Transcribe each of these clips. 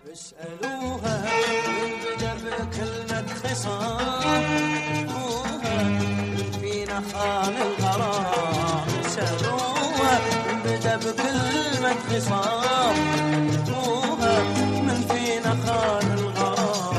اسألوها من بدا بكلمة خصام، من فينا خان الغرام. اسألوها من بدا بكلمة خصام، من فينا خان الغرام.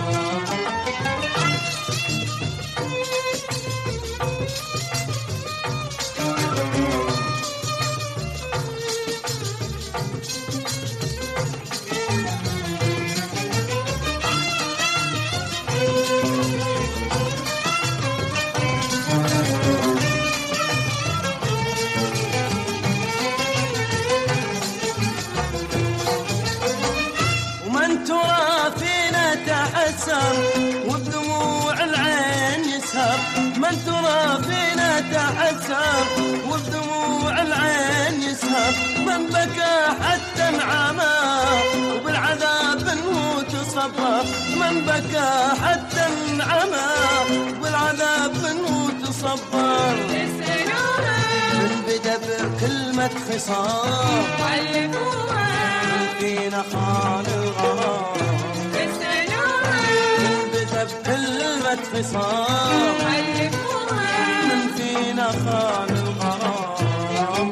وبدموع العين يسهر، من ترى فينا تعسر وبدموع العين يسهر. من بكى حتى انعمى وبالعذاب نموت صبر، من بكى حتى انعمى وبالعذاب نموت صبر. من بدا بكلمة خصام علموها فينا خان الغرام. بكلمة خصام علموها من فينا خان الغرام.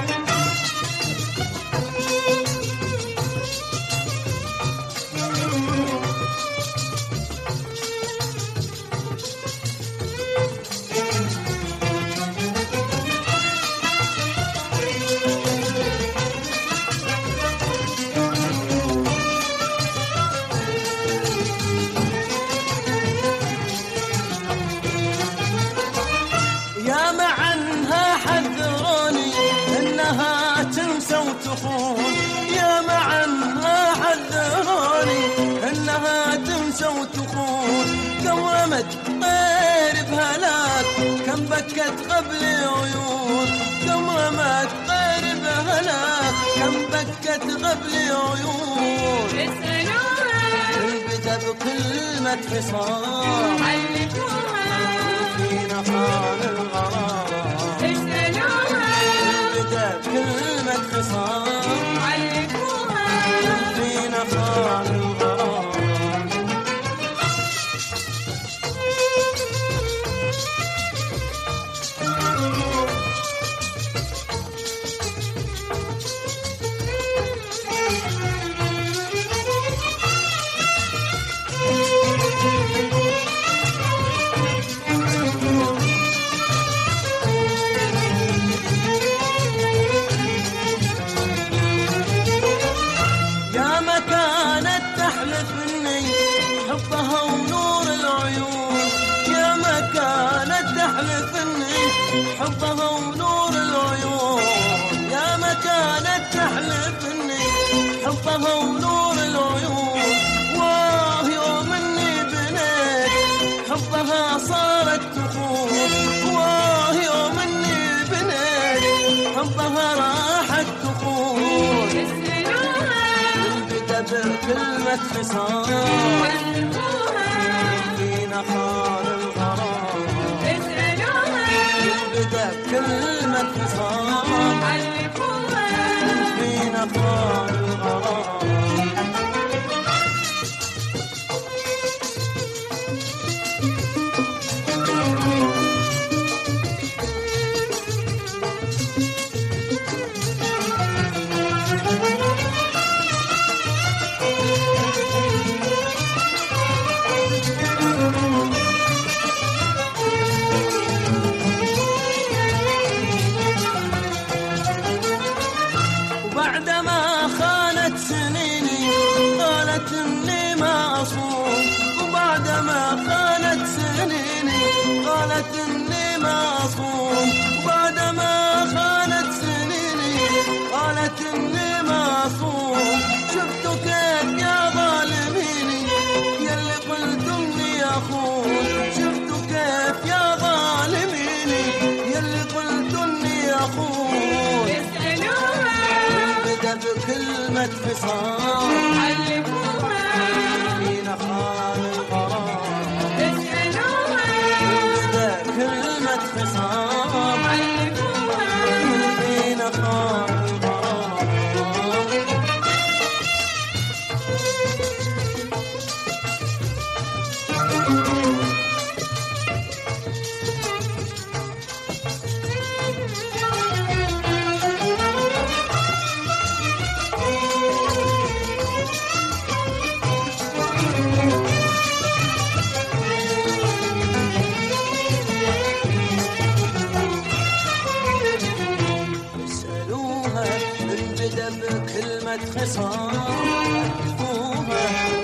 يا معنها حذروني انها تنسى وتخون. قومت طير بهلاك كم بكت قبل عيون، قومت طير بهلاك كم بكت قبل عيون. اسألوها البدا بكلمة خصام علموها فينا خان الغرام. اسألوها البدا بكلمة خصام علموها فينا خان الغرام. حبها ونور العيون، يا ما كانت تحلفني حبها ونور العيون، يا ما كانت تحلفني حبها ونور العيون. واه يوم اني بنيت حبها صارت تخون، واه يوم اني بنيت حبها راحت تخون. البدا بكلمة خصام فينا خان الغرام. البدا بكلمة خصام فينا خان الغرام. وبعدما خانت سنيني قالت اني ما اصوم، وبعدما خانت سنيني قالت اني ما اصوم، وبعدما خانت سنيني قالت اني ما اصوم. شفتوا كيف يا ظالميني يلي قلتوا اني اخون، شفتوا كيف يا ظالميني يلي قلتوا اني اخون. بكلمة خصام علموها فينا خان الغرام. اسألوها البدا كلمة خصام علموها فينا خان الغرام. بدا بكلمة خصام.